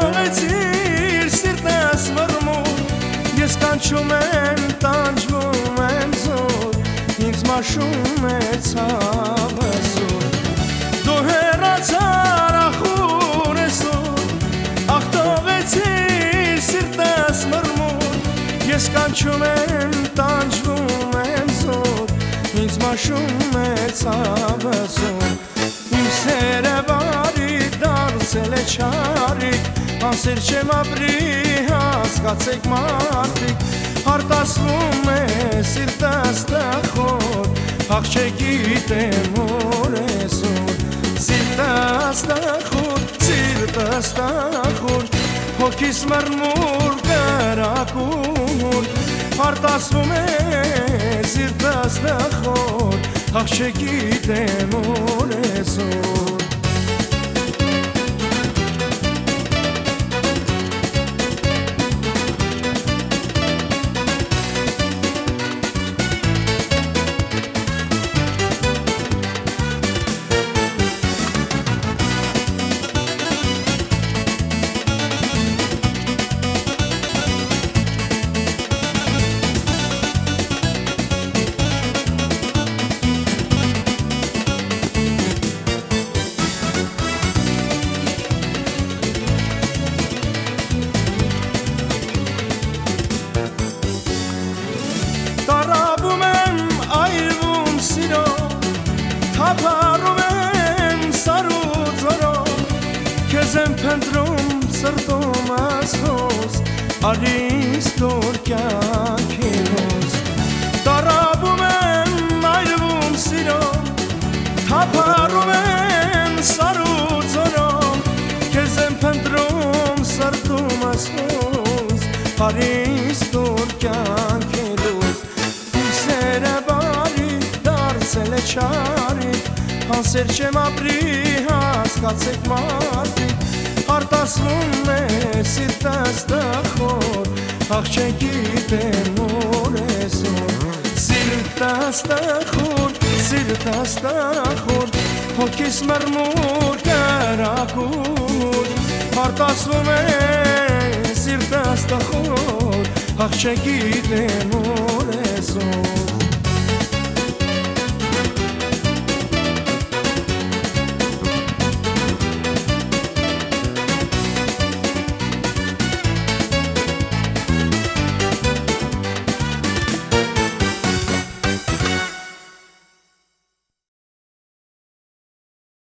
թողեցիր սիրտս մռմուր, ես կանչում եմ, տանջվում եմ զոր, ինձ մաշում է ցավը զոր, դու հեռացար ախուր այսօր, ախ թողեցիր սիրտս մռմուր, ես կանչում եմ, տանջվում եմ զոր, ինձ մաշում է ցավը զոր, իմ սերը բարի դարձել է չարիք, անսեր չեմ ապրի հասկացեք մարդիկ, արտասվում է սիրտս տխոր, ախ չգիտեմ որ այսօր, սիրտս տխոր, հոգիս մռմուր կրակուր, արտասվում է սիրտս տխոր, ախ չգիտեմ որ այսօր. Թափառում եմ սարու ձորով, քեզ եմ փնտրում սրտումս հոս, արիս տոր կյանքինոս, տարապում եմ այրվում սիրով, թափառում եմ սարու ձորով, քեզ եմ փնտրում սրտումս հոս, արիս տոր կյանքինոս, իմ սերը բարի դարձել է չարիք, անսեր չեմ ապրի հասկացեք մարդիկ, արտասվում է սիրտս տխոր, ախ չգիտեմ որ այսօր, սիրտս տխոր, հոգիս մռմուր կրակուր, արտասվում է սիրտս տխոր, ախ չգիտեմ որ այսօր.